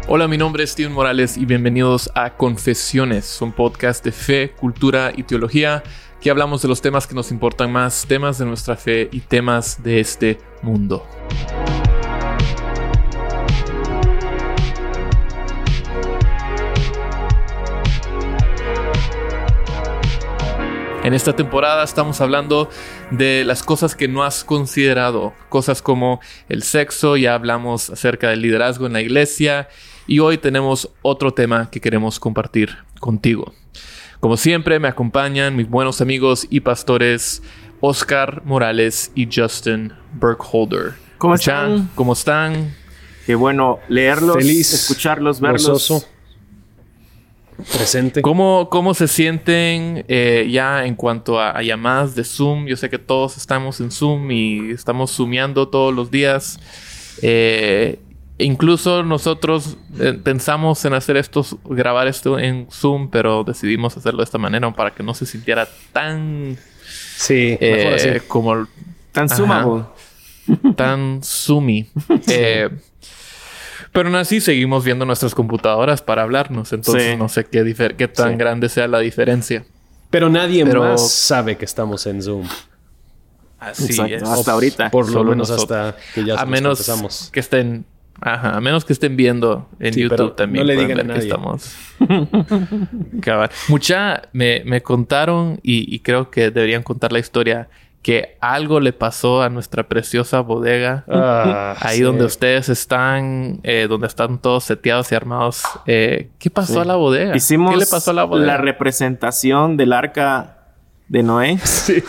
Hola, mi nombre es Steven Morales y bienvenidos a Confesiones, un podcast de fe, cultura y teología que hablamos de los temas que nos importan más, temas de nuestra fe y temas de este mundo. En esta temporada estamos hablando de las cosas que no has considerado, cosas como el sexo, ya hablamos acerca del liderazgo en la iglesia y hoy tenemos otro tema que queremos compartir contigo. Como siempre me acompañan mis buenos amigos y pastores Oscar Morales y Justin Burkholder. ¿Cómo están? ¿Cómo están? Qué bueno leerlos, feliz, escucharlos, verlos. Gozoso. Presente. ¿Cómo se sienten ya en cuanto a llamadas de Zoom? Yo sé que todos estamos en Zoom y estamos zoomeando todos los días. Incluso nosotros pensamos en grabar esto en Zoom, pero decidimos hacerlo de esta manera para que no se sintiera tan... Sí, mejor así. Como... Tan zoomable. Tan zoomy. Pero aún así seguimos viendo nuestras computadoras para hablarnos. Entonces no sé qué tan grande sea la diferencia. Pero nadie más sabe que estamos en Zoom. Así es. Hasta ahorita. Por lo Solo menos nosotros. hasta que ya a menos empezamos. que estén... a menos que estén viendo en YouTube también. No le pueden digan a ver nadie. que estamos... Cabal. Mucha me contaron y creo que deberían contar la historia... que algo le pasó a nuestra preciosa bodega. Ahí donde ustedes están, donde están todos seteados y armados. ¿Qué pasó a la bodega? Hicimos ¿Qué le pasó a la bodega? la representación del arca de Noé. Sí.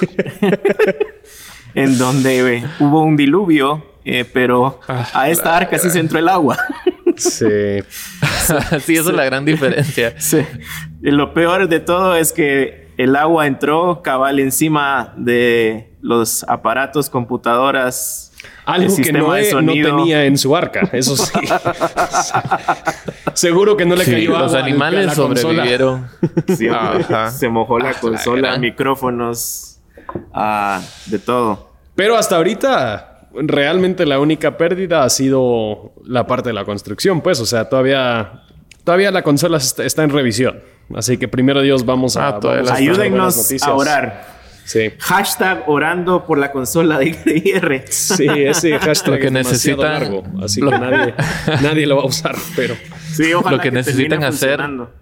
En donde hubo un diluvio, pero a esta arca sí se entró el agua. Sí. Sí, esa es la gran diferencia. Sí. Y lo peor de todo es que el agua entró cabal encima de los aparatos, computadoras, Algo que Noé no tenía en su arca, eso sí. Seguro que no le cayó agua. Los animales sobrevivieron. Sí, se mojó la consola, micrófonos, de todo. Pero hasta ahorita, realmente la única pérdida ha sido la parte de la construcción, pues. O sea, todavía la consola está en revisión. Así que primero Dios vamos a ayúdennos a orar. Sí. Hashtag orando por la consola de IR. Sí, ese hashtag lo que es demasiado largo. Así que nadie lo va a usar, pero... Sí, ojalá lo que necesitan hacer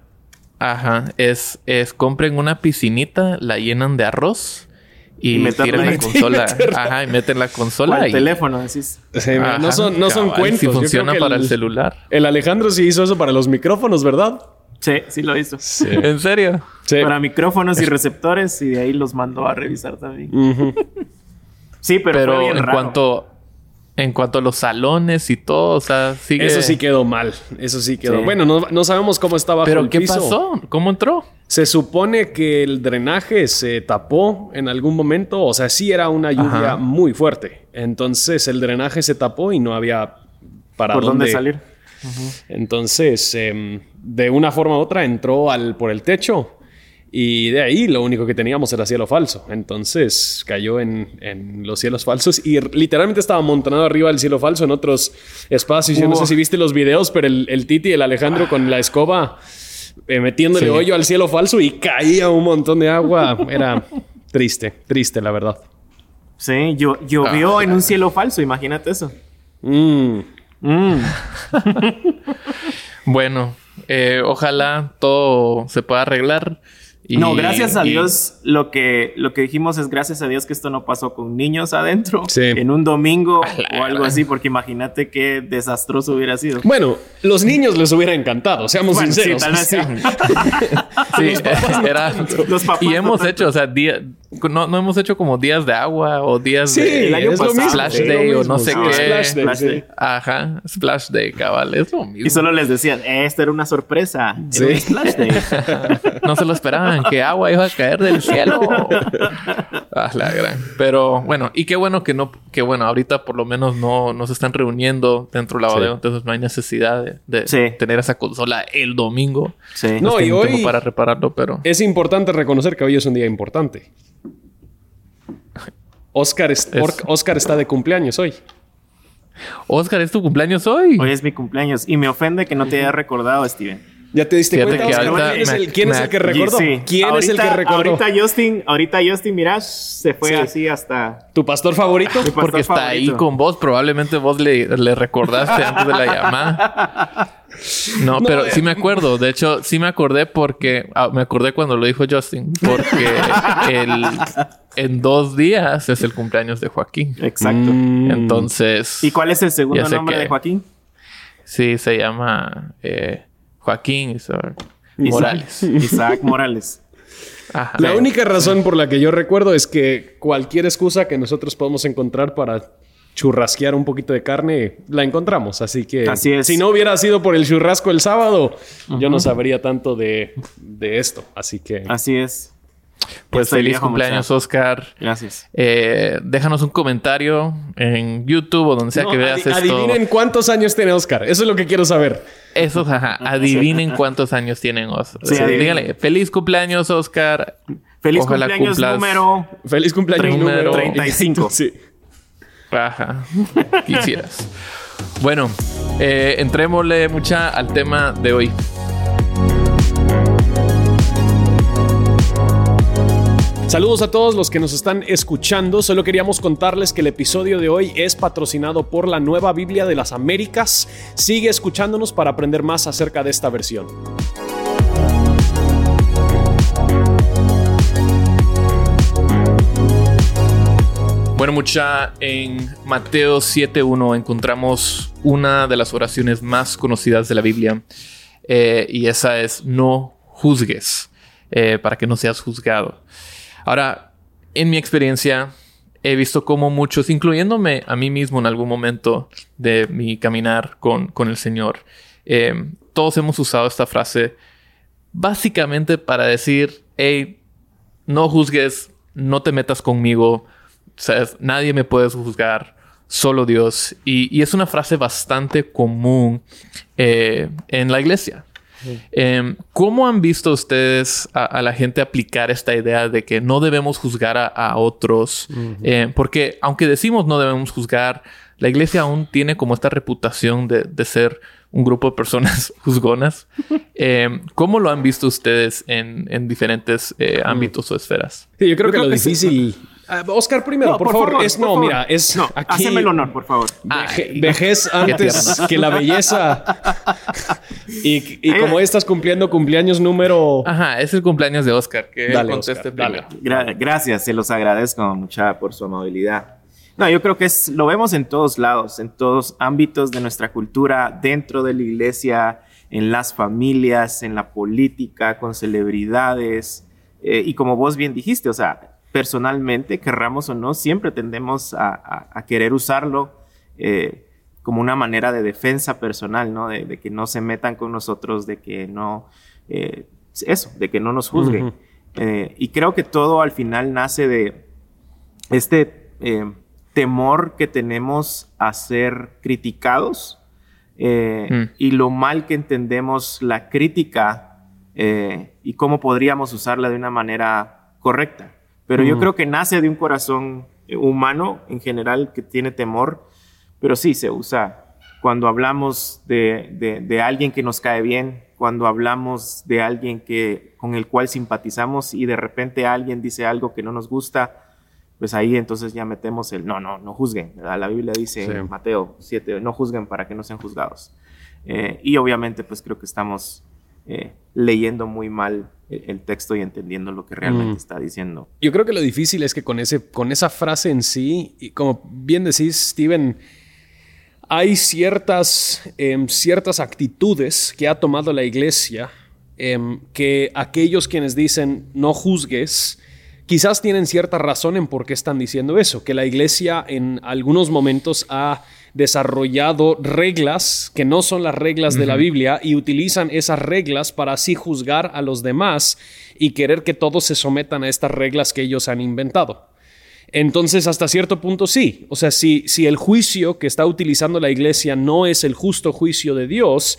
es compren una piscinita, la llenan de arroz y tiran la consola. Y meten la consola para el teléfono, decís. Sí, no son cuentos. Si funciona para el celular. El Alejandro sí hizo eso para los micrófonos, ¿verdad? Sí lo hizo. Sí. ¿En serio? Sí. Para micrófonos y receptores y de ahí los mandó a revisar también. Uh-huh. Sí, pero fue bien raro. En cuanto a los salones y todo, o sea, sigue... Eso sí quedó mal. Eso sí quedó... Sí. Bueno, no sabemos cómo estaba bajo el piso. ¿Pero qué pasó? ¿Cómo entró? Se supone que el drenaje se tapó en algún momento. O sea, sí era una lluvia muy fuerte. Entonces, el drenaje se tapó y no había para dónde salir. Uh-huh. Entonces, de una forma u otra entró por el techo y de ahí lo único que teníamos era cielo falso. Entonces cayó en los cielos falsos y literalmente estaba amontonado arriba del cielo falso en otros espacios. Yo no sé si viste los videos, pero el Titi y el Alejandro con la escoba metiéndole hoyo al cielo falso y caía un montón de agua. Era triste la verdad. Sí, llovió en un cielo falso, imagínate eso. Bueno, ojalá todo se pueda arreglar. Gracias a Dios, lo que dijimos es gracias a Dios que esto no pasó con niños adentro en un domingo o algo así, porque imagínate qué desastroso hubiera sido. Bueno, los niños les hubiera encantado, seamos sinceros. Sí, tal vez sí. Era... Los papás y hemos hecho, o sea, no hemos hecho como días de agua o días de el año pasado, Splash Day o no sé qué. Splash Day. Ajá, Splash Day, cabal, es lo mismo. Y solo les decían, esta era una sorpresa. Era un Splash Day. No se lo esperaban, que agua iba a caer del cielo. La gran. Pero bueno, y qué bueno que ahorita por lo menos no se están reuniendo dentro de la bodega, entonces no hay necesidad de tener esa consola el domingo. Sí. No, y hoy para repararlo, pero es importante reconocer que hoy es un día importante. Oscar está de cumpleaños hoy. Oscar, ¿es tu cumpleaños hoy? Hoy es mi cumpleaños y me ofende que no te haya recordado, Steven. ¿Ya te diste cuenta? Que ¿Quién es el que recordó? Sí. ¿Quién es el que recordó? Ahorita Justin, mirá, se fue así hasta... ¿Tu pastor favorito? Porque está ahí con vos. Probablemente vos le recordaste antes de la llamada. No, pero sí me acuerdo. De hecho, sí me acordé porque... me acordé cuando lo dijo Justin. Porque en 2 días es el cumpleaños de Joaquín. Exacto. Entonces... ¿Y cuál es el segundo nombre de Joaquín? Sí, se llama... Joaquín Morales. Isaac Morales. Ajá. La única razón por la que yo recuerdo es que cualquier excusa que nosotros podemos encontrar para churrasquear un poquito de carne, la encontramos. Así que así es. Si no hubiera sido por el churrasco el sábado, yo no sabría tanto de esto. Así que... Así es. Pues feliz cumpleaños, Oscar. Gracias. Déjanos un comentario en YouTube o donde sea que veas esto. Adivinen cuántos años tiene Oscar. Eso es lo que quiero saber. Eso, adivinen cuántos años tienen Oscar. Sí, díganle, feliz cumpleaños, Oscar. Feliz cumpleaños número 35. Sí. Ajá. Quisieras. Bueno, entrémosle al tema de hoy. Saludos a todos los que nos están escuchando. Solo queríamos contarles que el episodio de hoy es patrocinado por la Nueva Biblia de las Américas. Sigue escuchándonos para aprender más acerca de esta versión. Bueno, en Mateo 7:1 encontramos una de las oraciones más conocidas de la Biblia. Y esa es: no juzgues, para que no seas juzgado. Ahora, en mi experiencia, he visto cómo muchos, incluyéndome a mí mismo en algún momento de mi caminar con el Señor, todos hemos usado esta frase básicamente para decir: hey, no juzgues, no te metas conmigo, o sea, nadie me puede juzgar, solo Dios. Y es una frase bastante común en la iglesia. ¿Cómo han visto ustedes a la gente aplicar esta idea de que no debemos juzgar a otros? Porque aunque decimos no debemos juzgar, la iglesia aún tiene como esta reputación de ser un grupo de personas juzgonas. ¿Cómo lo han visto ustedes en diferentes ámbitos o esferas? Sí, yo creo que lo difícil... Oscar primero, por favor. Aquí... Haceme el honor, por favor. Vejez antes que la belleza. y como estás cumpliendo cumpleaños número... Ajá, es el cumpleaños de Oscar. Que dale, Oscar, primero. Gracias, se los agradezco mucha por su amabilidad. No, yo creo que lo vemos en todos lados, en todos ámbitos de nuestra cultura, dentro de la iglesia, en las familias, en la política, con celebridades. Y como vos bien dijiste, o sea... Personalmente, querramos o no, siempre tendemos a querer usarlo como una manera de defensa personal, ¿no? De que no se metan con nosotros, de que no... de que no nos juzguen. Y creo que todo al final nace de este temor que tenemos a ser criticados y lo mal que entendemos la crítica y cómo podríamos usarla de una manera correcta. Pero yo creo que nace de un corazón humano en general que tiene temor, pero sí se usa cuando hablamos de alguien que nos cae bien, cuando hablamos de alguien con el cual simpatizamos y de repente alguien dice algo que no nos gusta, pues ahí entonces ya metemos no juzguen. La Biblia dice en Mateo 7, no juzguen para que no sean juzgados. Y obviamente pues creo que estamos leyendo muy mal el texto y entendiendo lo que realmente está diciendo. Yo creo que lo difícil es que con esa frase en sí, y como bien decís, Steven, hay ciertas actitudes que ha tomado la iglesia que aquellos quienes dicen no juzgues, quizás tienen cierta razón en por qué están diciendo eso, que la iglesia en algunos momentos ha desarrollado reglas que no son las reglas de la Biblia y utilizan esas reglas para así juzgar a los demás y querer que todos se sometan a estas reglas que ellos han inventado. Entonces, hasta cierto punto sí. O sea, si el juicio que está utilizando la iglesia no es el justo juicio de Dios,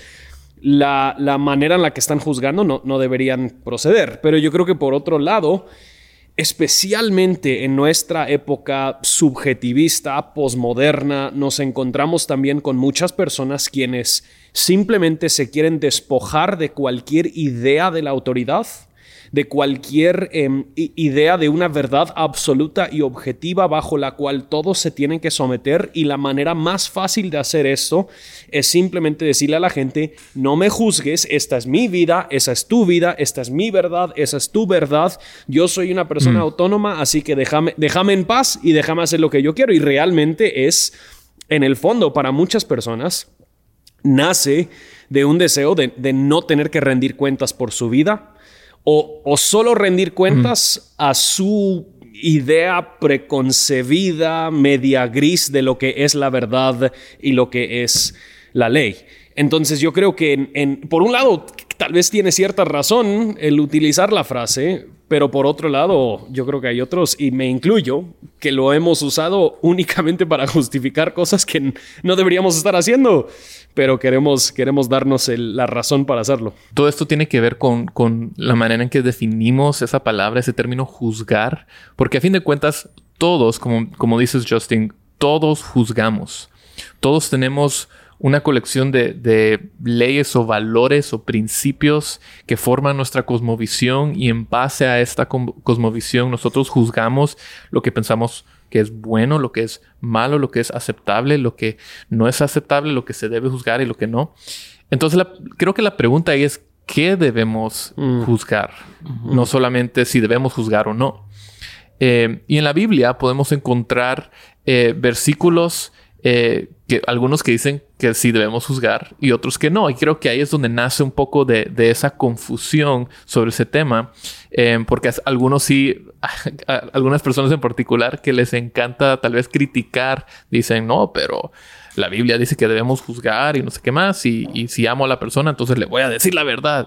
la manera en la que están juzgando no deberían proceder. Pero yo creo que por otro lado, especialmente en nuestra época subjetivista, posmoderna, nos encontramos también con muchas personas quienes simplemente se quieren despojar de cualquier idea de la autoridad, de cualquier idea de una verdad absoluta y objetiva bajo la cual todos se tienen que someter, y la manera más fácil de hacer esto es simplemente decirle a la gente: no me juzgues, esta es mi vida, esa es tu vida, esta es mi verdad, esa es tu verdad, yo soy una persona autónoma, así que déjame en paz y déjame hacer lo que yo quiero. Y realmente es, en el fondo, para muchas personas, nace de un deseo de no tener que rendir cuentas por su vida, o solo rendir cuentas a su idea preconcebida, media gris de lo que es la verdad y lo que es la ley. Entonces yo creo que por un lado tal vez tiene cierta razón el utilizar la frase, pero por otro lado yo creo que hay otros, y me incluyo, que lo hemos usado únicamente para justificar cosas que no deberíamos estar haciendo, pero queremos darnos la razón para hacerlo. Todo esto tiene que ver con la manera en que definimos esa palabra, ese término juzgar, porque a fin de cuentas todos, como dices Justin, todos juzgamos. Todos tenemos una colección de leyes o valores o principios que forman nuestra cosmovisión, y en base a esta cosmovisión nosotros juzgamos lo que pensamos que es bueno, lo que es malo, lo que es aceptable, lo que no es aceptable, lo que se debe juzgar y lo que no. Entonces creo que la pregunta ahí es: ¿qué debemos juzgar? No solamente si debemos juzgar o no. Y en la Biblia podemos encontrar versículos, algunos que dicen que sí debemos juzgar y otros que no. Y creo que ahí es donde nace un poco de esa confusión sobre ese tema. Porque algunos sí, algunas personas en particular que les encanta tal vez criticar, dicen: no, pero la Biblia dice que debemos juzgar y no sé qué más. Y si amo a la persona, entonces le voy a decir la verdad.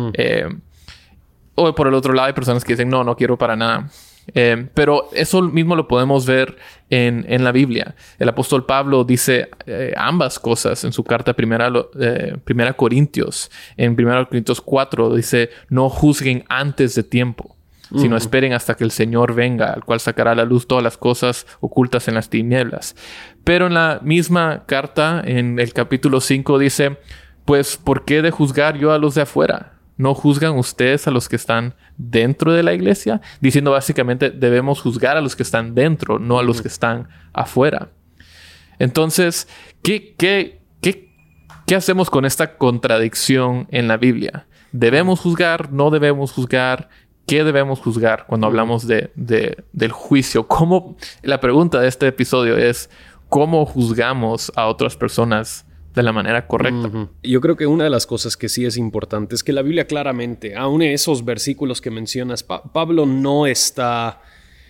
O por el otro lado hay personas que dicen: no quiero para nada. Pero eso mismo lo podemos ver en la Biblia. El apóstol Pablo dice ambas cosas en su carta primera Corintios. En 1 Corintios 4 dice: no juzguen antes de tiempo, sino esperen hasta que el Señor venga, al cual sacará a la luz todas las cosas ocultas en las tinieblas. Pero en la misma carta, en el capítulo 5, dice: pues ¿por qué de juzgar yo a los de afuera? ¿No juzgan ustedes a los que están dentro de la iglesia? Diciendo básicamente, debemos juzgar a los que están dentro, no a los que están afuera. Entonces, ¿qué hacemos con esta contradicción en la Biblia? ¿Debemos juzgar? ¿No debemos juzgar? ¿Qué debemos juzgar cuando hablamos del juicio? La pregunta de este episodio es: ¿cómo juzgamos a otras personas de la manera correcta? Yo creo que una de las cosas que sí es importante es que la Biblia claramente, aún en esos versículos que mencionas, Pablo no está,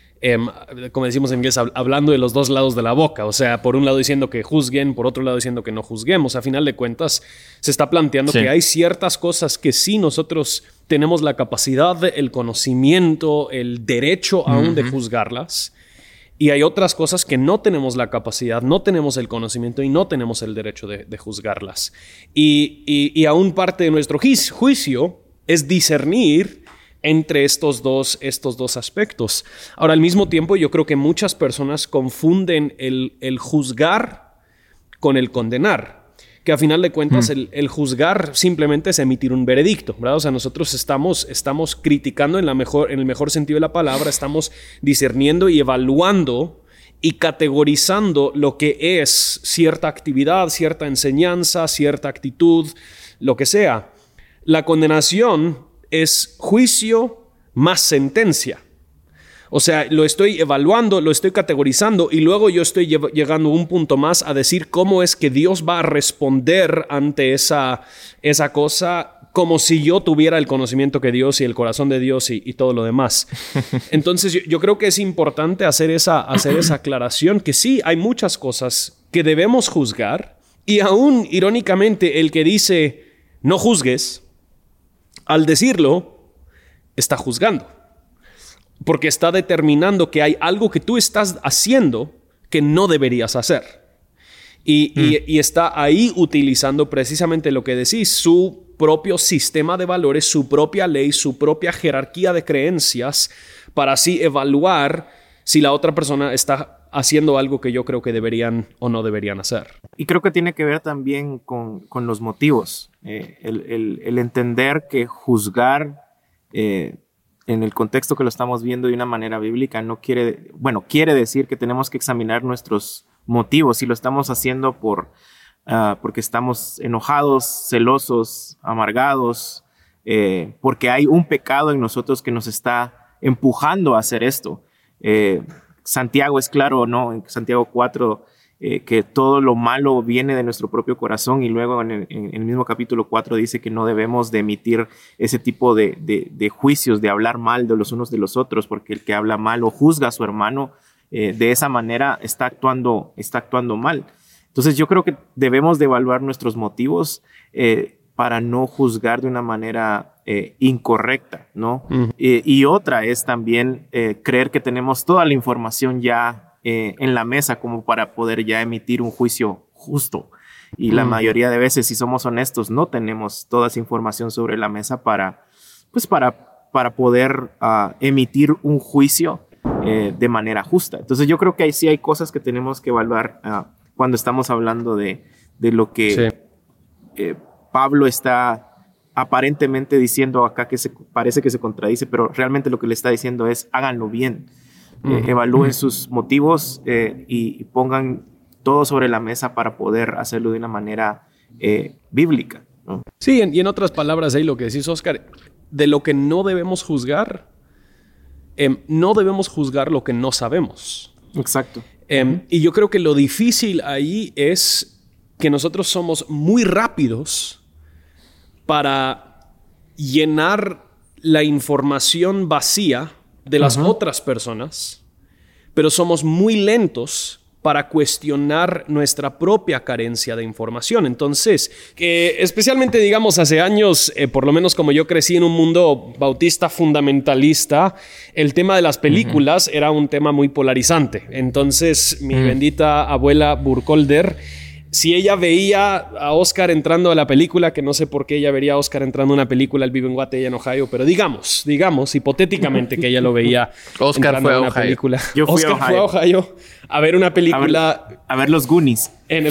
como decimos en inglés, hablando de los dos lados de la boca. O sea, por un lado diciendo que juzguen, por otro lado diciendo que no juzguemos. A final de cuentas, se está planteando que hay ciertas cosas que sí nosotros tenemos la capacidad, el conocimiento, el derecho aún de juzgarlas. Y hay otras cosas que no tenemos la capacidad, no tenemos el conocimiento y no tenemos el derecho de juzgarlas. Y aún parte de nuestro juicio es discernir entre estos dos aspectos. Ahora, al mismo tiempo, yo creo que muchas personas confunden el juzgar con el condenar. Que a final de cuentas el juzgar simplemente es emitir un veredicto, ¿verdad? O sea, nosotros estamos criticando en el mejor sentido de la palabra, estamos discerniendo y evaluando y categorizando lo que es cierta actividad, cierta enseñanza, cierta actitud, lo que sea. La condenación es juicio más sentencia. O sea, lo estoy evaluando, lo estoy categorizando y luego yo estoy llegando a un punto más a decir cómo es que Dios va a responder ante esa cosa, como si yo tuviera el conocimiento que Dios y el corazón de Dios y todo lo demás. Entonces yo creo que es importante hacer esa aclaración, que sí, hay muchas cosas que debemos juzgar, y aún irónicamente el que dice no juzgues, al decirlo, está juzgando. Porque está determinando que hay algo que tú estás haciendo que no deberías hacer. Y está ahí utilizando precisamente lo que decís, su propio sistema de valores, su propia ley, su propia jerarquía de creencias, para así evaluar si la otra persona está haciendo algo que yo creo que deberían o no deberían hacer. Y creo que tiene que ver también con los motivos. El entender que juzgar en el contexto que lo estamos viendo de una manera bíblica quiere decir que tenemos que examinar nuestros motivos. Si lo estamos haciendo porque estamos enojados, celosos, amargados, porque hay un pecado en nosotros que nos está empujando a hacer esto. Santiago es claro, ¿no? En Santiago 4, que todo lo malo viene de nuestro propio corazón, y luego en el mismo capítulo 4 dice que no debemos de emitir ese tipo de juicios, de hablar mal de los unos de los otros, porque el que habla mal o juzga a su hermano de esa manera está actuando mal. Entonces yo creo que debemos de evaluar nuestros motivos para no juzgar de una manera incorrecta, ¿no? Y otra es también creer que tenemos toda la información ya en la mesa como para poder ya emitir un juicio justo. Y la mayoría de veces, si somos honestos, no tenemos toda esa información sobre la mesa para poder emitir un juicio de manera justa. Entonces yo creo que ahí sí hay cosas que tenemos que evaluar cuando estamos hablando de lo que Pablo está aparentemente diciendo acá, que parece que se contradice, pero realmente lo que le está diciendo es háganlo bien. Evalúen sus motivos y pongan todo sobre la mesa para poder hacerlo de una manera bíblica, ¿no? Sí, y en otras palabras, ahí lo que decís, Oscar, de lo que no debemos juzgar, no debemos juzgar lo que no sabemos. Exacto. Y yo creo que lo difícil ahí es que nosotros somos muy rápidos para llenar la información vacía de las otras personas, pero somos muy lentos para cuestionar nuestra propia carencia de información. Entonces, especialmente, digamos, hace años, por lo menos como yo crecí en un mundo bautista fundamentalista, el tema de las películas era un tema muy polarizante. Entonces, mi bendita abuela Burkholder, si ella veía a Oscar entrando a la película, que no sé por qué ella vería a Oscar entrando a una película, él vive en Guate, ella en Ohio, pero digamos, hipotéticamente que ella lo veía Oscar fue a una Ohio. Película. Yo fui Oscar fue a Ohio a ver una película. A ver los Goonies.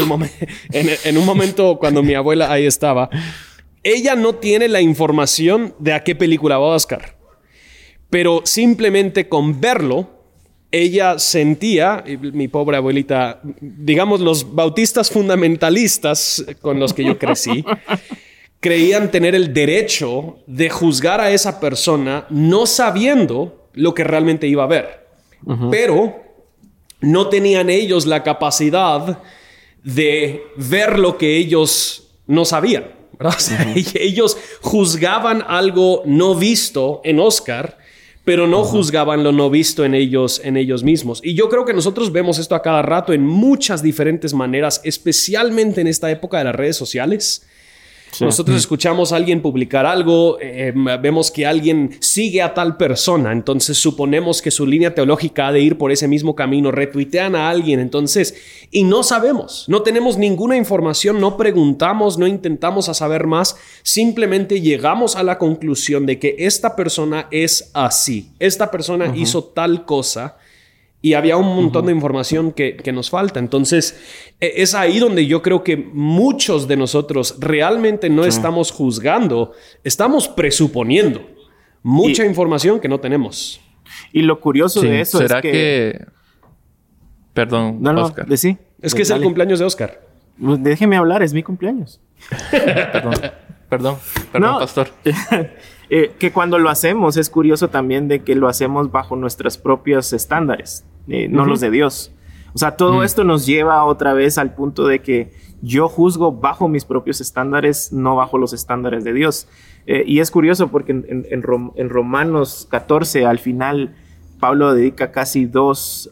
En un momento cuando mi abuela ahí estaba, ella no tiene la información de a qué película va Oscar, pero simplemente con verlo, ella sentía, mi pobre abuelita, digamos, los bautistas fundamentalistas con los que yo crecí, creían tener el derecho de juzgar a esa persona no sabiendo lo que realmente iba a ver. Pero no tenían ellos la capacidad de ver lo que ellos no sabían, ¿verdad? O sea, ellos juzgaban algo no visto en Oscar, pero no juzgaban lo no visto en ellos mismos. Y yo creo que nosotros vemos esto a cada rato en muchas diferentes maneras, especialmente en esta época de las redes sociales. Sí. Nosotros escuchamos a alguien publicar algo, vemos que alguien sigue a tal persona, entonces suponemos que su línea teológica ha de ir por ese mismo camino, retuitean a alguien, entonces, y no sabemos, no tenemos ninguna información, no preguntamos, no intentamos a saber más, simplemente llegamos a la conclusión de que esta persona es así, esta persona hizo tal cosa, y había un montón de información que nos falta. Entonces, es ahí donde yo creo que muchos de nosotros realmente no estamos juzgando, estamos presuponiendo mucha información que no tenemos. Y lo curioso de eso ¿será es que... Perdón, Oscar. Sí. Es que es el cumpleaños de Oscar. Déjeme hablar, es mi cumpleaños. Perdón, pastor. Que cuando lo hacemos es curioso también de que lo hacemos bajo nuestros propios estándares, no los de Dios. O sea, todo esto nos lleva otra vez al punto de que yo juzgo bajo mis propios estándares, no bajo los estándares de Dios. Y es curioso porque en Romanos 14, al final, Pablo dedica casi dos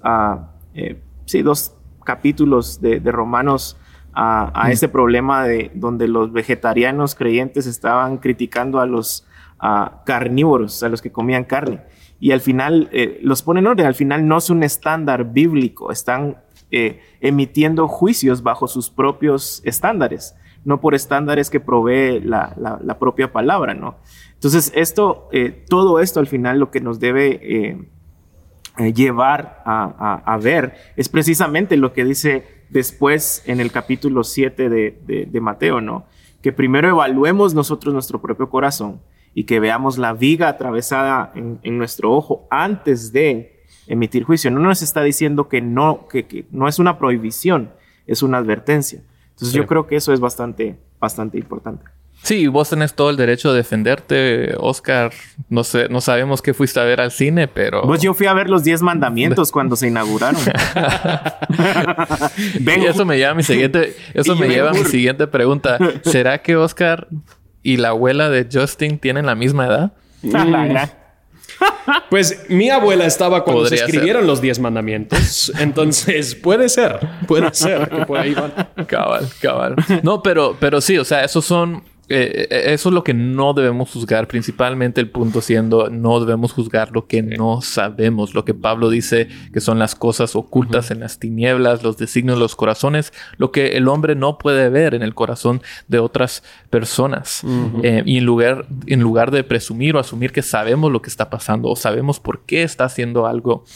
capítulos de Romanos a ese problema de donde los vegetarianos creyentes estaban criticando a los carnívoros, a los que comían carne. Y al final los ponen en orden. Al final no es un estándar bíblico. Están emitiendo juicios bajo sus propios estándares. no por estándares que provee la propia palabra, ¿no? Entonces, todo esto al final lo que nos debe llevar a ver es precisamente lo que dice después en el capítulo 7 de Mateo, ¿no? Que primero evaluemos nosotros nuestro propio corazón y que veamos la viga atravesada en nuestro ojo antes de emitir juicio. No nos está diciendo que no es una prohibición, es una advertencia. Entonces yo creo que eso es bastante importante. Sí, vos tenés todo el derecho de defenderte, Oscar. No sé, no sabemos qué fuiste a ver al cine, pero... Pues yo fui a ver los 10 mandamientos cuando se inauguraron. Y eso me lleva a mi siguiente pregunta. ¿Será que Oscar y la abuela de Justin tienen la misma edad? Pues mi abuela estaba cuando se escribieron los 10 mandamientos. Entonces puede ser que por ahí van. Cabal. No, pero sí, o sea, eso es lo que no debemos juzgar. Principalmente el punto siendo, no debemos juzgar lo que no sabemos. Lo que Pablo dice que son las cosas ocultas en las tinieblas, los designios de los corazones, lo que el hombre no puede ver en el corazón de otras personas. Y en lugar de presumir o asumir que sabemos lo que está pasando o sabemos por qué está haciendo algo,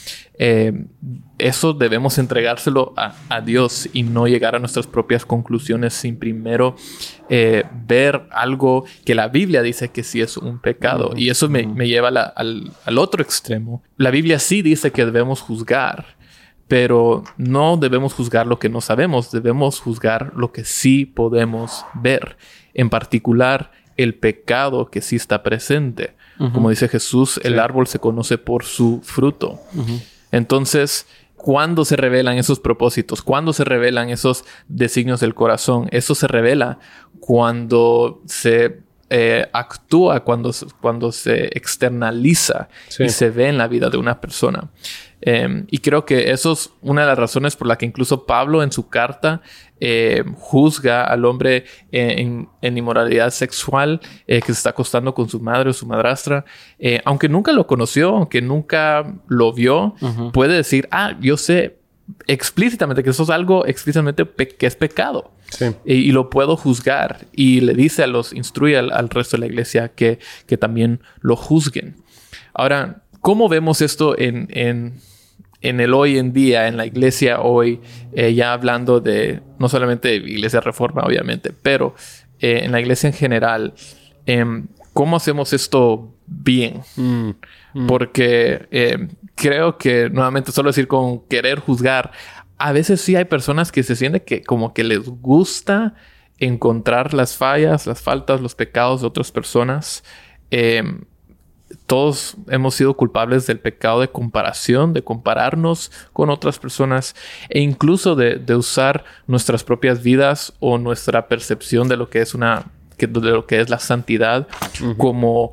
eso debemos entregárselo a Dios y no llegar a nuestras propias conclusiones sin primero ver algo que la Biblia dice que sí es un pecado. Y eso me lleva al otro extremo. La Biblia sí dice que debemos juzgar, pero no debemos juzgar lo que no sabemos. Debemos juzgar lo que sí podemos ver. En particular, el pecado que sí está presente. Como dice Jesús, el árbol se conoce por su fruto. Entonces, ¿cuándo se revelan esos propósitos? ¿Cuándo se revelan esos designios del corazón? Eso se revela cuando se actúa, cuando se externaliza y se ve en la vida de una persona. Y creo que eso es una de las razones por la que incluso Pablo en su carta juzga al hombre en inmoralidad sexual que se está acostando con su madre o su madrastra. Aunque nunca lo conoció, aunque nunca lo vio, puede decir, yo sé explícitamente que eso es algo explícitamente que es pecado. Sí. Y lo puedo juzgar. Y le dice instruye al resto de la iglesia que también lo juzguen. Ahora, ¿cómo vemos esto en el hoy en día, en la iglesia hoy? Ya hablando de, no solamente de Iglesia Reforma, obviamente, pero en la iglesia en general, ¿cómo hacemos esto bien? Porque creo que, nuevamente, solo decir con querer juzgar, a veces sí hay personas que se sienten que como que les gusta encontrar las fallas, las faltas, los pecados de otras personas. Todos hemos sido culpables del pecado de comparación, de compararnos con otras personas e incluso de usar nuestras propias vidas o nuestra percepción de lo que es la santidad como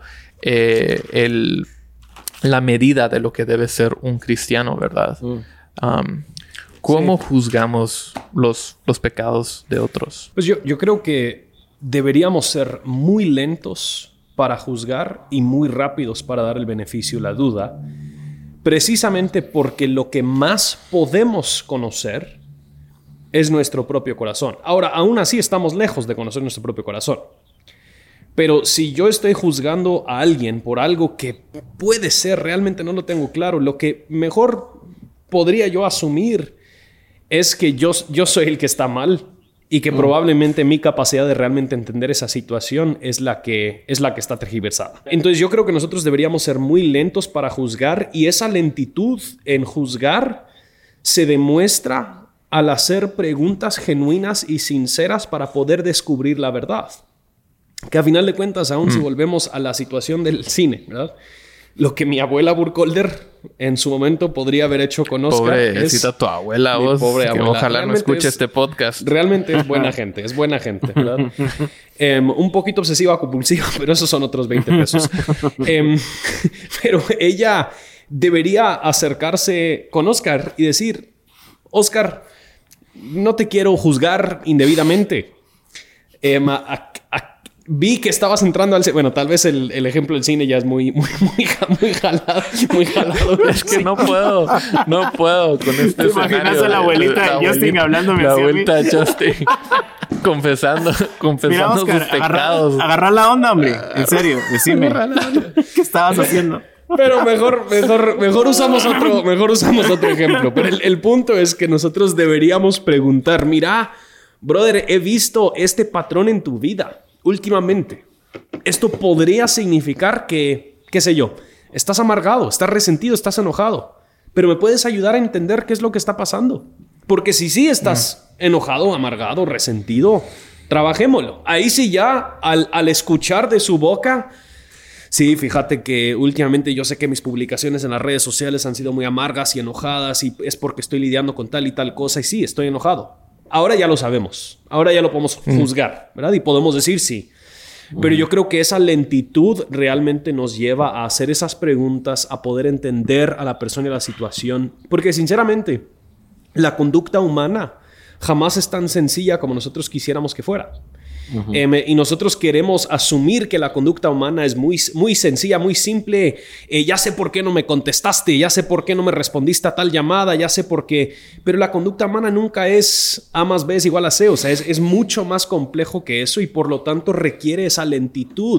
la medida de lo que debe ser un cristiano, ¿verdad? ¿Cómo juzgamos los pecados de otros? Pues yo creo que deberíamos ser muy lentos para juzgar y muy rápidos para dar el beneficio de la duda, precisamente porque lo que más podemos conocer es nuestro propio corazón. Ahora, aún así estamos lejos de conocer nuestro propio corazón. Pero si yo estoy juzgando a alguien por algo que puede ser, realmente no lo tengo claro, lo que mejor podría yo asumir es que yo soy el que está mal y que probablemente mi capacidad de realmente entender esa situación es la que está tergiversada. Entonces yo creo que nosotros deberíamos ser muy lentos para juzgar, y esa lentitud en juzgar se demuestra al hacer preguntas genuinas y sinceras para poder descubrir la verdad. Que a final de cuentas, aún si volvemos a la situación del cine, ¿verdad? Lo que mi abuela Burkholder en su momento podría haber hecho con Oscar. Pobrecita tu abuela, vos. Pobre abuela. Ojalá realmente no escuche este podcast. Realmente es buena gente, ¿verdad? Un poquito obsesiva compulsiva, pero esos son otros 20 pesos. Pero ella debería acercarse con Oscar y decir: Oscar, no te quiero juzgar indebidamente. Vi que estabas entrando al cine. Bueno, tal vez el ejemplo del cine ya es muy jalado. Es que no puedo con este escenario. ¿Te imaginas a la abuelita de Justin hablándome la así? La abuelita de Justin. confesando Mira, sus Oscar, pecados. agarrar la onda, hombre. En serio, decime. ¿Qué estabas haciendo? Pero mejor usamos otro ejemplo. Pero el punto es que nosotros deberíamos preguntar, mira, brother, he visto este patrón en tu vida últimamente. Esto podría significar que, qué sé yo, estás amargado, estás resentido, estás enojado. Pero me puedes ayudar a entender qué es lo que está pasando. Porque si sí estás enojado, amargado, resentido, trabajémoslo. Ahí sí ya, al escuchar de su boca... Sí, fíjate que últimamente yo sé que mis publicaciones en las redes sociales han sido muy amargas y enojadas y es porque estoy lidiando con tal y tal cosa y sí, estoy enojado. Ahora ya lo sabemos, ahora ya lo podemos juzgar, ¿verdad? Y podemos decir sí. Pero yo creo que esa lentitud realmente nos lleva a hacer esas preguntas, a poder entender a la persona y la situación. Porque sinceramente, la conducta humana jamás es tan sencilla como nosotros quisiéramos que fuera. Y nosotros queremos asumir que la conducta humana es muy, muy sencilla, muy simple. Ya sé por qué no me contestaste, ya sé por qué no me respondiste a tal llamada, ya sé por qué. Pero la conducta humana nunca es A más B es igual a C. O sea, es mucho más complejo que eso y por lo tanto requiere esa lentitud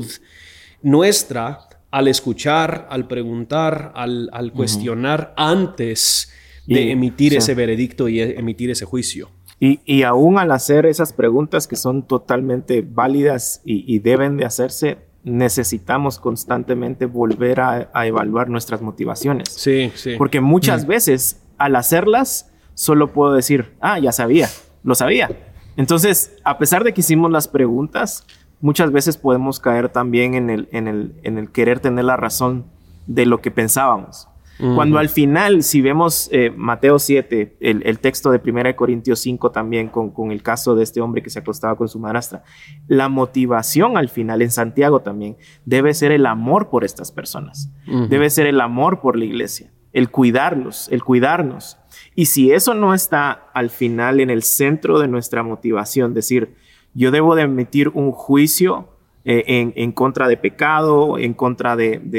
nuestra al escuchar, al preguntar, al cuestionar antes de emitir ese veredicto y emitir ese juicio. Y aún al hacer esas preguntas que son totalmente válidas y deben de hacerse, necesitamos constantemente volver a evaluar nuestras motivaciones. Sí, sí. Porque muchas veces al hacerlas solo puedo decir, ya sabía, lo sabía. Entonces, a pesar de que hicimos las preguntas, muchas veces podemos caer también en el querer tener la razón de lo que pensábamos. Cuando al final, si vemos Mateo 7, el texto de 1 Corintios 5 también con el caso de este hombre que se acostaba con su madrastra, la motivación al final, en Santiago también, debe ser el amor por estas personas. Debe ser el amor por la iglesia, el cuidarlos, el cuidarnos. Y si eso no está al final en el centro de nuestra motivación, decir, yo debo de emitir un juicio en contra de pecado, en contra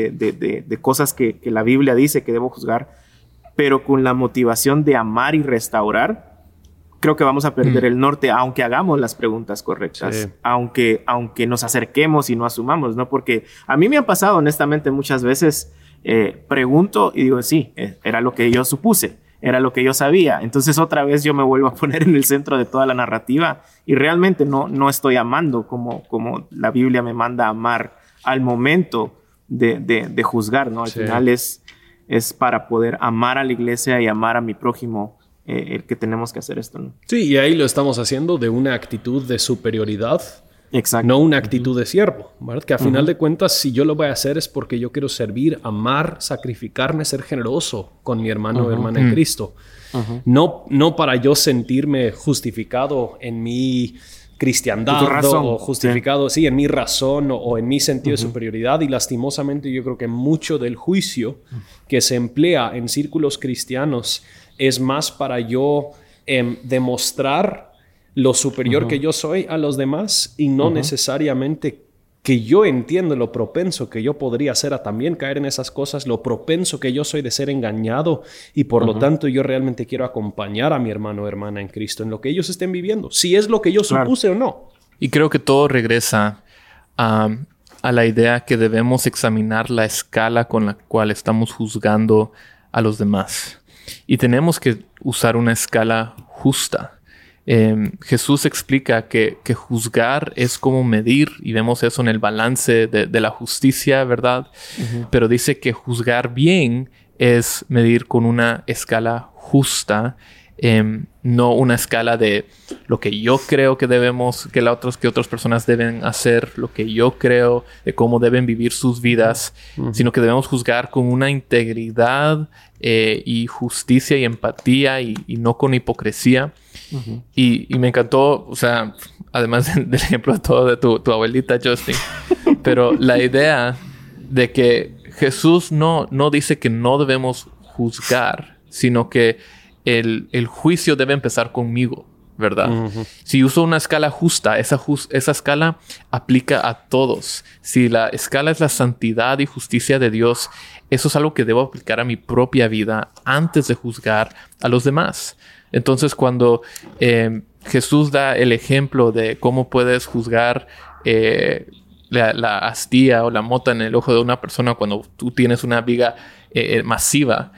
de cosas que la Biblia dice que debo juzgar, pero con la motivación de amar y restaurar, creo que vamos a perder el norte, aunque hagamos las preguntas correctas, sí. aunque nos acerquemos y no asumamos, ¿no? Porque a mí me ha pasado, honestamente, muchas veces pregunto y digo, sí, era lo que yo supuse. Era lo que yo sabía. Entonces otra vez yo me vuelvo a poner en el centro de toda la narrativa y realmente no estoy amando como la Biblia me manda a amar al momento de juzgar, ¿no? Al final es para poder amar a la iglesia y amar a mi prójimo el que tenemos que hacer esto, ¿no? Sí, y ahí lo estamos haciendo de una actitud de superioridad. Exacto. No una actitud de siervo, ¿verdad? Que a final de cuentas, si yo lo voy a hacer es porque yo quiero servir, amar, sacrificarme, ser generoso con mi hermano o hermana en Cristo. No para yo sentirme justificado en mi cristiandad o justificado, sí, en mi razón o en mi sentido de superioridad. Y lastimosamente yo creo que mucho del juicio que se emplea en círculos cristianos es más para yo demostrar lo superior que yo soy a los demás y no necesariamente que yo entiendo lo propenso que yo podría ser a también caer en esas cosas, lo propenso que yo soy de ser engañado y por lo tanto yo realmente quiero acompañar a mi hermano o hermana en Cristo en lo que ellos estén viviendo, si es lo que yo supuse o no. Y creo que todo regresa a la idea que debemos examinar la escala con la cual estamos juzgando a los demás. Y tenemos que usar una escala justa. Jesús explica que juzgar es como medir, y vemos eso en el balance de la justicia, ¿verdad? Pero dice que juzgar bien es medir con una escala justa, no una escala de lo que yo creo que que otras personas deben hacer, lo que yo creo de cómo deben vivir sus vidas, sino que debemos juzgar con una integridad y justicia y empatía y no con hipocresía. Y me encantó, o sea, además del ejemplo de tu abuelita Justin, pero la idea de que Jesús no dice que no debemos juzgar, sino que el juicio debe empezar conmigo, ¿verdad? Si uso una escala justa, esa escala aplica a todos. Si la escala es la santidad y justicia de Dios, eso es algo que debo aplicar a mi propia vida antes de juzgar a los demás. Entonces, cuando Jesús da el ejemplo de cómo puedes juzgar la astilla o la mota en el ojo de una persona cuando tú tienes una viga masiva.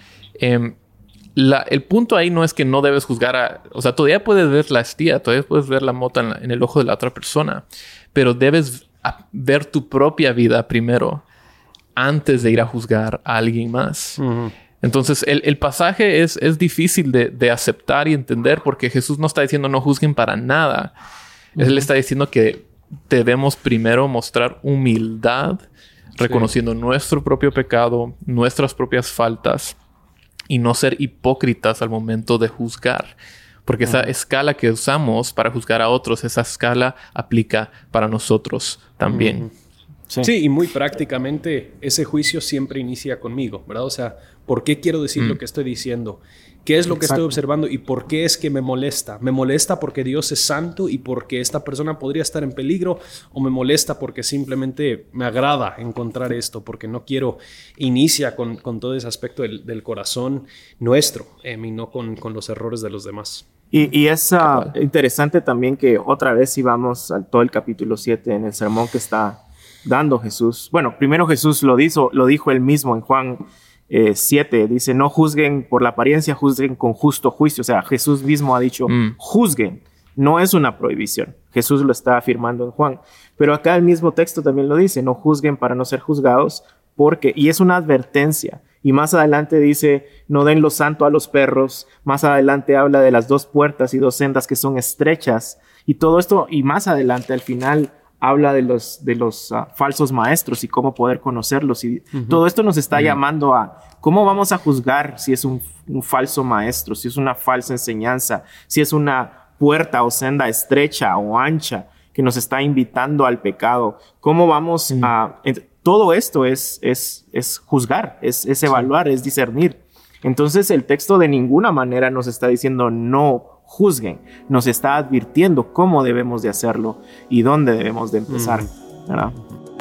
El punto ahí no es que no debes juzgar o sea, todavía puedes ver la astilla, todavía puedes ver la mota en el ojo de la otra persona, pero debes ver tu propia vida primero antes de ir a juzgar a alguien más. Uh-huh. Entonces, el pasaje es difícil de aceptar y entender porque Jesús no está diciendo no juzguen para nada. Uh-huh. Él está diciendo que debemos primero mostrar humildad, reconociendo nuestro propio pecado, nuestras propias faltas y no ser hipócritas al momento de juzgar. Porque esa escala que usamos para juzgar a otros, esa escala aplica para nosotros también. Sí, y muy prácticamente ese juicio siempre inicia conmigo, ¿verdad? O sea, ¿por qué quiero decir lo que estoy diciendo? ¿Qué es lo que estoy observando? ¿Y por qué es que me molesta? ¿Me molesta porque Dios es santo y porque esta persona podría estar en peligro? ¿O me molesta porque simplemente me agrada encontrar esto? Porque no quiero... Inicia con todo ese aspecto del corazón nuestro y no con los errores de los demás. Y es interesante también que otra vez si vamos a todo el capítulo 7 en el sermón que está dando Jesús. Bueno, primero Jesús lo dijo él mismo en Juan 7. Dice, no juzguen por la apariencia, juzguen con justo juicio. O sea, Jesús mismo ha dicho, juzguen. No es una prohibición. Jesús lo está afirmando en Juan. Pero acá el mismo texto también lo dice, no juzguen para no ser juzgados, y es una advertencia. Y más adelante dice, no den lo santo a los perros. Más adelante habla de las 2 puertas y 2 sendas que son estrechas. Y todo esto, y más adelante al final habla de los falsos maestros y cómo poder conocerlos. Y todo esto nos está llamando a cómo vamos a juzgar si es un falso maestro, si es una falsa enseñanza, si es una puerta o senda estrecha o ancha que nos está invitando al pecado. ¿Cómo vamos a...? Todo esto es juzgar, es evaluar, es discernir. Entonces el texto de ninguna manera nos está diciendo no juzguen, nos está advirtiendo cómo debemos de hacerlo y dónde debemos de empezar, ¿verdad?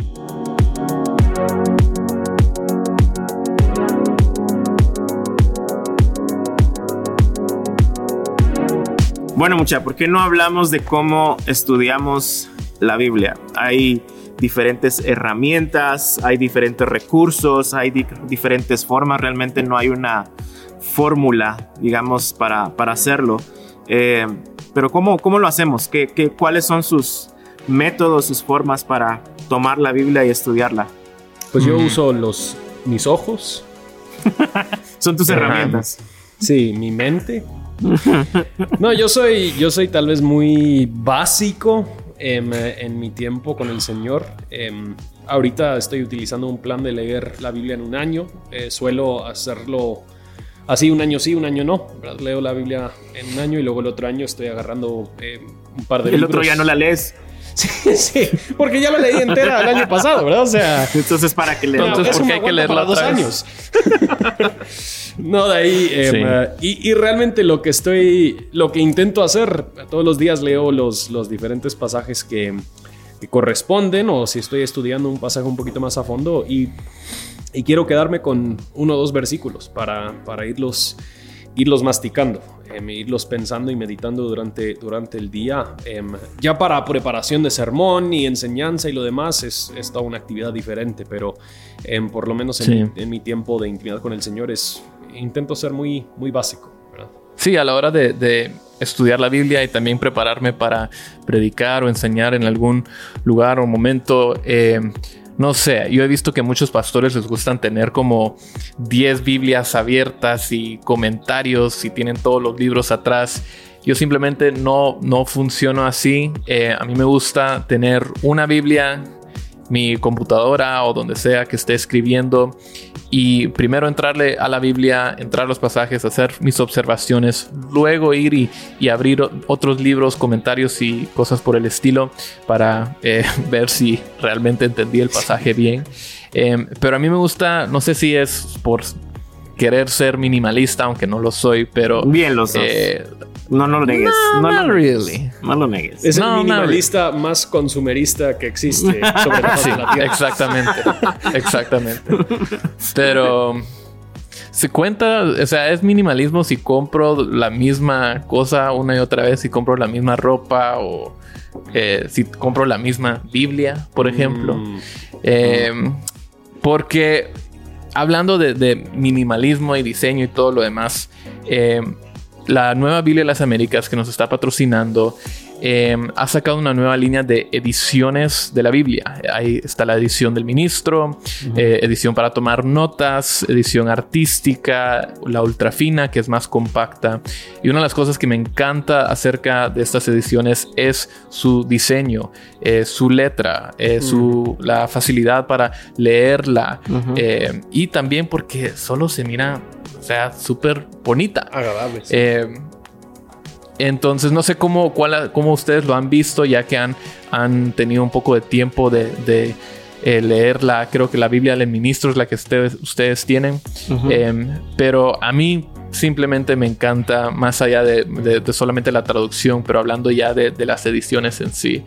Bueno, mucha, ¿por qué no hablamos de cómo estudiamos la Biblia? Hay diferentes herramientas, hay diferentes recursos, hay diferentes formas. Realmente no hay una fórmula, digamos, para hacerlo. Pero ¿cómo lo hacemos? ¿Cuáles son sus métodos, sus formas para tomar la Biblia y estudiarla? Pues yo uso mis ojos. Son tus herramientas. Sí, mi mente. No, yo soy tal vez muy básico en mi tiempo con el Señor. Ahorita estoy utilizando un plan de leer la Biblia en un año. Suelo hacerlo así, un año sí, un año no. Leo la Biblia en un año y luego el otro año estoy agarrando un par de libros. El otro ya no la lees. Sí, porque ya la leí entera el año pasado, ¿verdad? O sea... Entonces, ¿para qué leerla? Entonces, ¿por qué hay que leerla para 2 años? No, de ahí... Y realmente lo que intento hacer, todos los días leo los diferentes pasajes que corresponden, o si estoy estudiando un pasaje un poquito más a fondo, y quiero quedarme con 1 o 2 versículos para irlos masticando, irlos pensando y meditando durante el día. Ya para preparación de sermón y enseñanza y lo demás es toda una actividad diferente, pero por lo menos en mi tiempo de intimidad con el Señor intento ser muy, muy básico, ¿verdad? Sí, a la hora de estudiar la Biblia y también prepararme para predicar o enseñar en algún lugar o momento, no sé, yo he visto que a muchos pastores les gustan tener como 10 Biblias abiertas y comentarios y tienen todos los libros atrás. Yo simplemente no funciono así. A mí me gusta tener una Biblia, mi computadora o donde sea que esté escribiendo, y primero entrarle a la Biblia, entrar a los pasajes, hacer mis observaciones, luego ir y abrir otros libros, comentarios y cosas por el estilo para ver si realmente entendí el pasaje bien. Pero a mí me gusta, no sé si es por querer ser minimalista, aunque no lo soy, pero... Bien los dos. No lo negues. No really. No lo negues. Es el minimalista más consumerista que existe sobre la faz de la tierra. Exactamente. Pero se cuenta, o sea, es minimalismo si compro la misma cosa una y otra vez, si compro la misma ropa o si compro la misma Biblia, por ejemplo. Porque hablando de minimalismo y diseño y todo lo demás, la Nueva Biblia de las Américas, que nos está patrocinando, ha sacado una nueva línea de ediciones de la Biblia. Ahí está la edición del ministro, edición para tomar notas, edición artística, la ultrafina, que es más compacta. Y una de las cosas que me encanta acerca de estas ediciones es su diseño, su letra, la facilidad para leerla, y también porque solo se mira, o sea, súper bonita. Agradable. Sí. Entonces no sé cómo ustedes lo han visto, ya que han tenido un poco de tiempo de leerla. Creo que la Biblia del Ministro es la que ustedes tienen. Pero a mí simplemente me encanta, más allá de solamente la traducción, pero hablando ya de las ediciones en sí.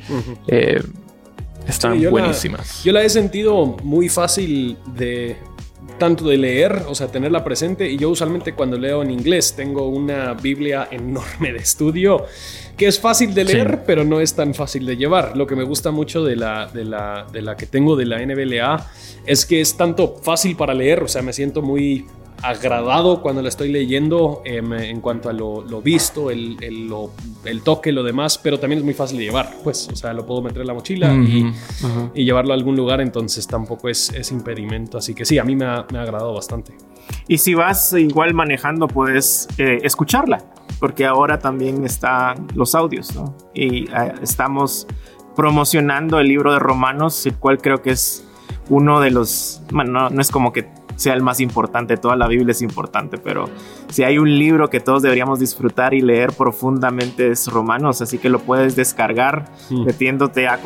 Están buenísimas. Yo la he sentido muy fácil tanto de leer, o sea, tenerla presente. Y yo usualmente cuando leo en inglés tengo una Biblia enorme de estudio que es fácil de leer, pero no es tan fácil de llevar. Lo que me gusta mucho de la que tengo de la NBLA es que es tanto fácil para leer, o sea, me siento muy agradado cuando la estoy leyendo en cuanto a lo visto, el toque, lo demás, pero también es muy fácil de llevar, pues, o sea, lo puedo meter en la mochila y llevarlo a algún lugar, entonces tampoco es impedimento, así que sí, a mí me ha agradado bastante. Y si vas igual manejando, puedes escucharla, porque ahora también están los audios, ¿no? Y estamos promocionando el libro de Romanos, el cual creo que es uno de los, bueno, no es como que sea el más importante, toda la Biblia es importante, pero si hay un libro que todos deberíamos disfrutar y leer profundamente es Romanos, así que lo puedes descargar metiéndote a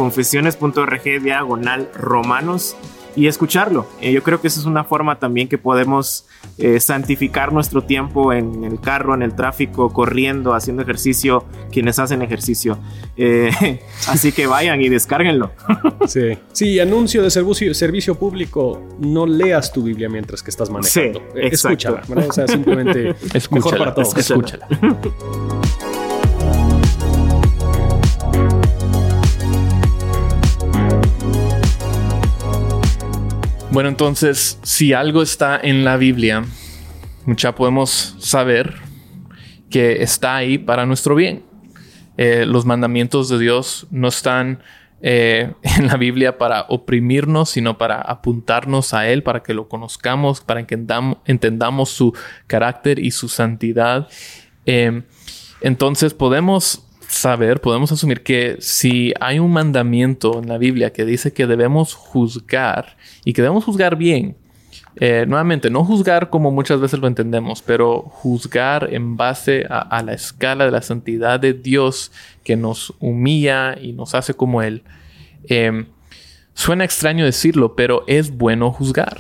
confesiones.org/Romanos y escucharlo. Yo creo que esa es una forma también que podemos santificar nuestro tiempo en el carro, en el tráfico, corriendo, haciendo ejercicio, quienes hacen ejercicio. Así que vayan y descárguenlo. Sí, anuncio de servicio público: no leas tu Biblia mientras que estás manejando. Sí, escúchala, ¿verdad? O sea, simplemente mejor para todos. Escúchala. Bueno, entonces, si algo está en la Biblia, ya podemos saber que está ahí para nuestro bien. Los mandamientos de Dios no están en la Biblia para oprimirnos, sino para apuntarnos a Él, para que lo conozcamos, para que entendamos su carácter y su santidad. Entonces podemos asumir que si hay un mandamiento en la Biblia que dice que debemos juzgar y que debemos juzgar bien, nuevamente, no juzgar como muchas veces lo entendemos, pero juzgar en base a la escala de la santidad de Dios que nos humilla y nos hace como Él. Suena extraño decirlo, pero es bueno juzgar.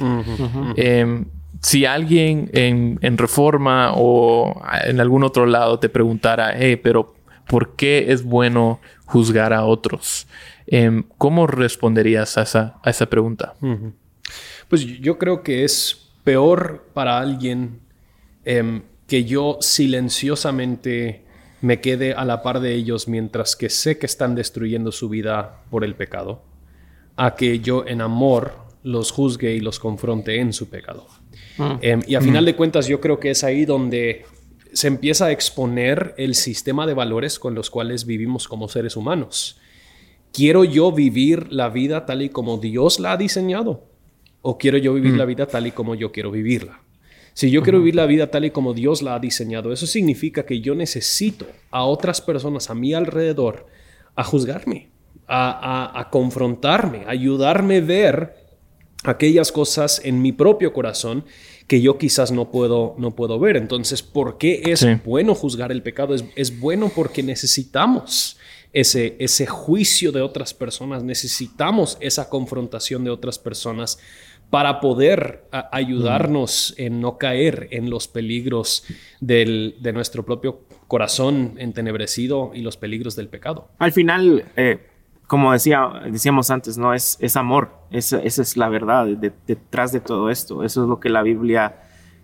Si alguien en Reforma o en algún otro lado te preguntara, pero ¿por qué es bueno juzgar a otros? ¿Cómo responderías a esa pregunta? Pues yo creo que es peor para alguien que yo silenciosamente me quede a la par de ellos mientras que sé que están destruyendo su vida por el pecado, a que yo en amor los juzgue y los confronte en su pecado. Y a final de cuentas yo creo que es ahí donde se empieza a exponer el sistema de valores con los cuales vivimos como seres humanos. ¿Quiero yo vivir la vida tal y como Dios la ha diseñado? ¿O quiero yo vivir la vida tal y como yo quiero vivirla? Si yo quiero vivir la vida tal y como Dios la ha diseñado, eso significa que yo necesito a otras personas a mi alrededor a juzgarme, a confrontarme, a ayudarme a ver aquellas cosas en mi propio corazón que yo quizás no puedo ver. Entonces, ¿por qué es bueno juzgar el pecado? Es bueno porque necesitamos ese juicio de otras personas, necesitamos esa confrontación de otras personas para poder ayudarnos en no caer en los peligros de nuestro propio corazón entenebrecido y los peligros del pecado. Al final, como decíamos antes, ¿no? Es amor. Esa es la verdad detrás de todo esto. Eso es lo que la Biblia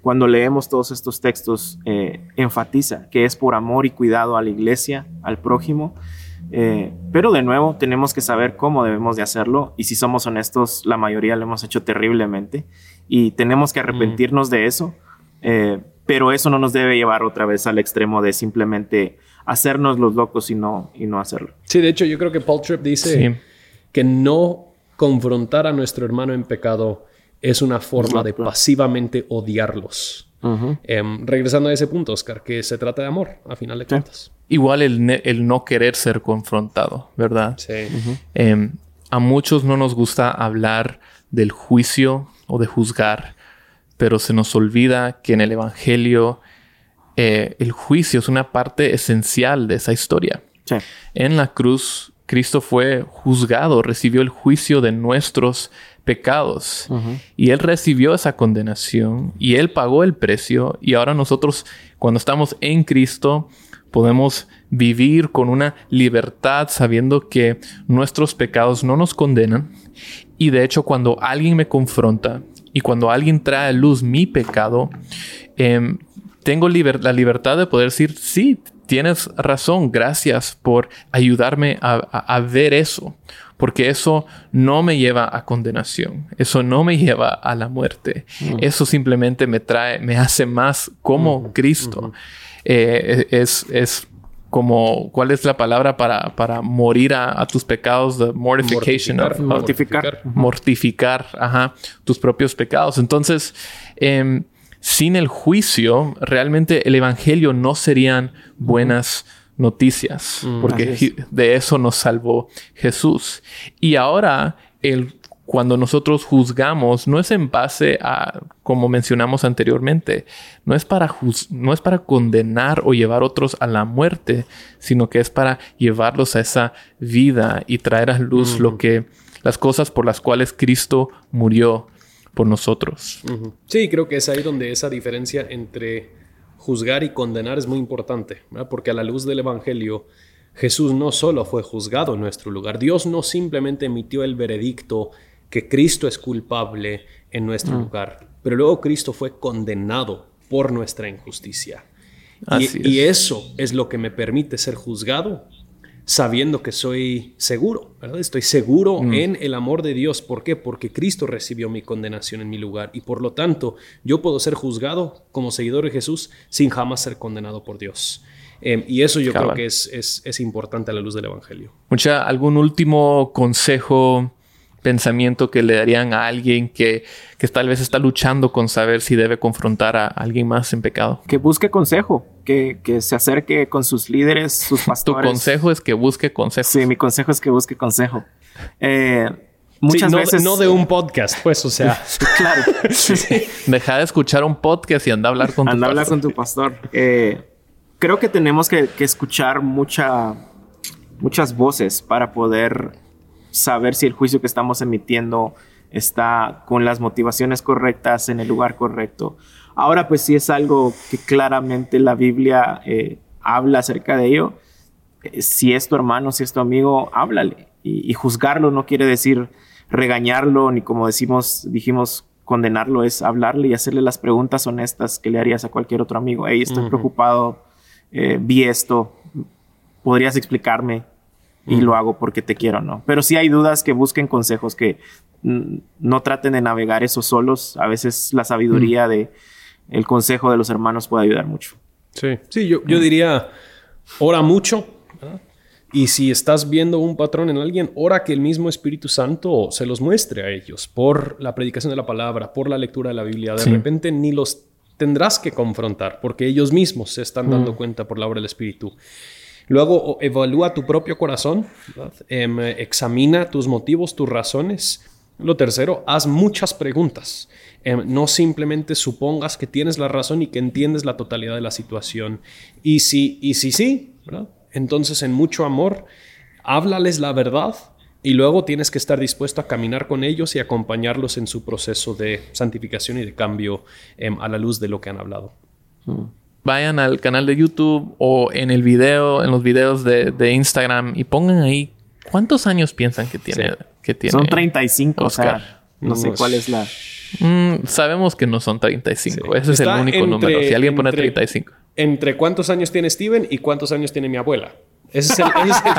cuando leemos todos estos textos, enfatiza que es por amor y cuidado a la iglesia, al prójimo. Pero de nuevo, tenemos que saber cómo debemos de hacerlo. Y si somos honestos, la mayoría lo hemos hecho terriblemente. Y tenemos que arrepentirnos de eso. Pero eso no nos debe llevar otra vez al extremo de simplemente hacernos los locos y no hacerlo. Sí, de hecho, yo creo que Paul Tripp dice que no confrontar a nuestro hermano en pecado es una forma de pasivamente odiarlos. Regresando a ese punto, Oscar, que se trata de amor, a final de cuentas. Igual el no querer ser confrontado, ¿verdad? Sí. A muchos no nos gusta hablar del juicio o de juzgar, pero se nos olvida que en el Evangelio el juicio es una parte esencial de esa historia. Sí. En la cruz, Cristo fue juzgado, recibió el juicio de nuestros pecados. Y Él recibió esa condenación y Él pagó el precio. Y ahora nosotros, cuando estamos en Cristo, podemos vivir con una libertad sabiendo que nuestros pecados no nos condenan. Y de hecho, cuando alguien me confronta y cuando alguien trae a luz mi pecado, tengo la libertad de poder decir, sí, tienes razón, gracias por ayudarme a ver eso. Porque eso no me lleva a condenación. Eso no me lleva a la muerte. Eso simplemente me hace más como Cristo. Es como, ¿cuál es la palabra para morir a tus pecados? The mortification. Mortificar, tus propios pecados. Entonces, sin el juicio, realmente el evangelio no serían buenas noticias, porque de eso nos salvó Jesús. Y ahora, cuando nosotros juzgamos, no es en base a, como mencionamos anteriormente, no es para condenar o llevar a otros a la muerte, sino que es para llevarlos a esa vida y traer a luz las cosas por las cuales Cristo murió por nosotros. Sí, creo que es ahí donde esa diferencia entre juzgar y condenar es muy importante, ¿verdad? Porque a la luz del Evangelio, Jesús no solo fue juzgado en nuestro lugar. Dios no simplemente emitió el veredicto que Cristo es culpable en nuestro lugar, pero luego Cristo fue condenado por nuestra injusticia. Y eso es lo que me permite ser juzgado sabiendo que soy seguro, ¿verdad? Estoy seguro en el amor de Dios. ¿Por qué? Porque Cristo recibió mi condenación en mi lugar y por lo tanto yo puedo ser juzgado como seguidor de Jesús sin jamás ser condenado por Dios. Y eso yo creo que es importante a la luz del Evangelio. ¿Algún último consejo, pensamiento que le darían a alguien que tal vez está luchando con saber si debe confrontar a alguien más en pecado? Que busque consejo, que se acerque con sus líderes, sus pastores. ¿Tu consejo es que busque consejo? Sí, mi consejo es que busque consejo. Muchas veces... No de un podcast, pues, o sea... Claro. Deja de escuchar un podcast y anda a hablar con tu pastor. Anda a hablar con tu pastor. Creo que tenemos que escuchar muchas voces para poder saber si el juicio que estamos emitiendo está con las motivaciones correctas, en el lugar correcto. Ahora, pues sí es algo que claramente la Biblia habla acerca de ello. Si es tu hermano, si es tu amigo, háblale. Y juzgarlo no quiere decir regañarlo, ni como dijimos, condenarlo. Es hablarle y hacerle las preguntas honestas que le harías a cualquier otro amigo. Hey, estoy preocupado, vi esto, ¿podrías explicarme? Y lo hago porque te quiero, ¿no? Pero si hay dudas, que busquen consejos, que no traten de navegar eso solos. A veces la sabiduría el consejo de los hermanos puede ayudar mucho. Sí, yo diría, ora mucho, ¿verdad? Y si estás viendo un patrón en alguien, ora que el mismo Espíritu Santo se los muestre a ellos por la predicación de la palabra, por la lectura de la Biblia. De repente ni los tendrás que confrontar porque ellos mismos se están dando cuenta por la obra del Espíritu. Luego, evalúa tu propio corazón, examina tus motivos, tus razones. Lo tercero, haz muchas preguntas. No simplemente supongas que tienes la razón y que entiendes la totalidad de la situación. Y sí, ¿verdad? Entonces, en mucho amor, háblales la verdad y luego tienes que estar dispuesto a caminar con ellos y acompañarlos en su proceso de santificación y de cambio a la luz de lo que han hablado. Vayan al canal de YouTube o en los videos de Instagram y pongan ahí cuántos años piensan que tiene. Son 35, Oscar. O sea, no sé cuál es la... Sabemos que no son 35. Sí. Ese es el único número. Si alguien pone 35. ¿Entre cuántos años tiene Steven y cuántos años tiene mi abuela? Ese es el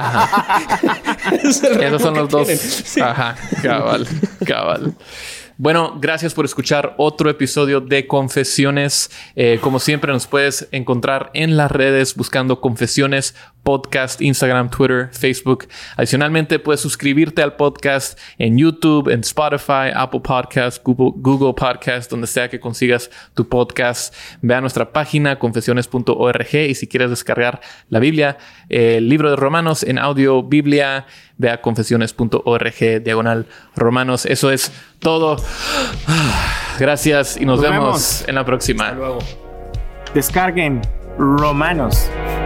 Esos son los dos. Sí. Ajá, cabal. Bueno, gracias por escuchar otro episodio de Confesiones. Como siempre, nos puedes encontrar en las redes buscando Confesiones Podcast, Instagram, Twitter, Facebook. Adicionalmente, puedes suscribirte al podcast en YouTube, en Spotify, Apple Podcasts, Google Podcasts, donde sea que consigas tu podcast. Ve a nuestra página confesiones.org y si quieres descargar la Biblia, el libro de Romanos en audio Biblia, ve a confesiones.org/Romanos. Eso es todo. Gracias y nos vemos en la próxima. Hasta luego. Descarguen Romanos.